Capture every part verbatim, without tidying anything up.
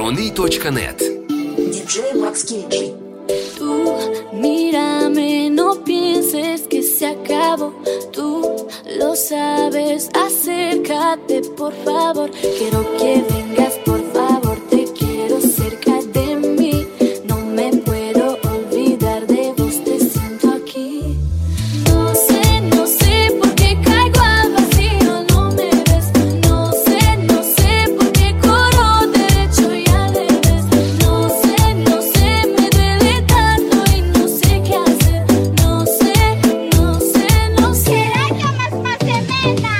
Перуны точка нет. Диджей Макс Кейджи. Tú, mírame, no pienses que se acabó. Tú lo sabes, acércate por favor. Quiero que vengas por favor, te quiero cerca de mí. No me puedo olvidar de vos, te siento aquí. No sé, no sé por qué caigo al vacío, no me ves. No sé, no sé por qué corro derecho y al revés. No sé, no sé, me duele tanto y no sé qué hacer. No sé, no sé, no sé. ¿Será que más más semana?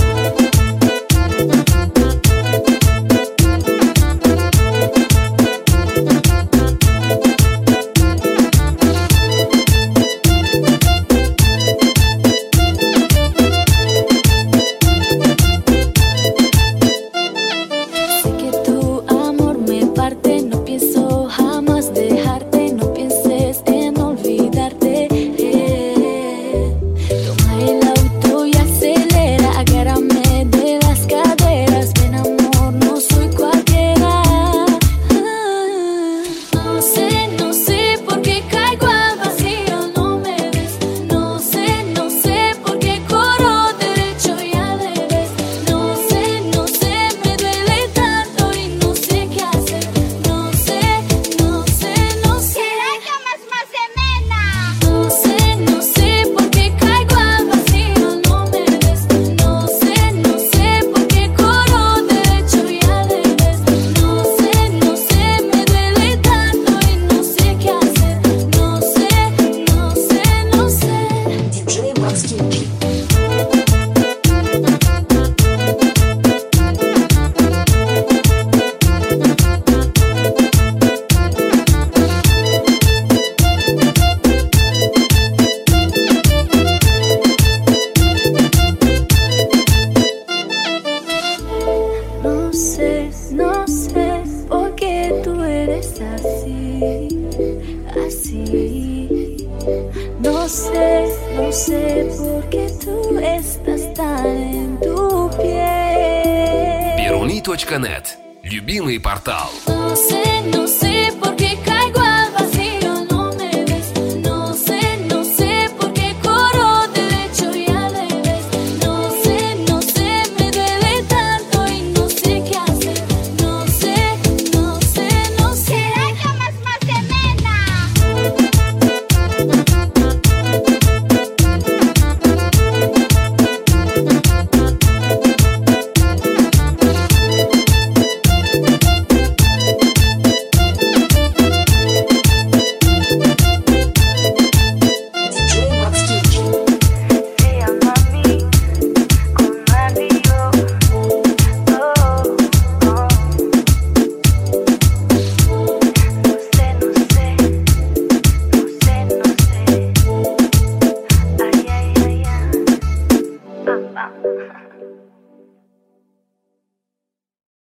Sé que tu amor me parte, no pienso jamás dejarte, no pienses en olvidarte. Eh, Toma el auto y acelera, agárrame de las caderas, ven amor, no soy cualquiera. Ah, no sé, no sé por qué caigo al vacío, no me ves. No sé, no sé por qué corro derecho y al revés. No sé, no sé, me duele tanto y no sé qué hacer. No sé, no sé, no sé. ¿Será que más más semana? No sé, no sé por qué caigo al vacío, no me ves. No sé, no sé por qué corro derecho y al revés. No sé, no sé, me duele tanto y no sé qué hacer. No sé, no sé, no sé. Диджей Макс Кейджи. No sé, no sé por qué tú eres así, así. No sé, no sé por qué tú estás tan en tu piel. Перуны точка нет. Любимый портал. No sé, no sé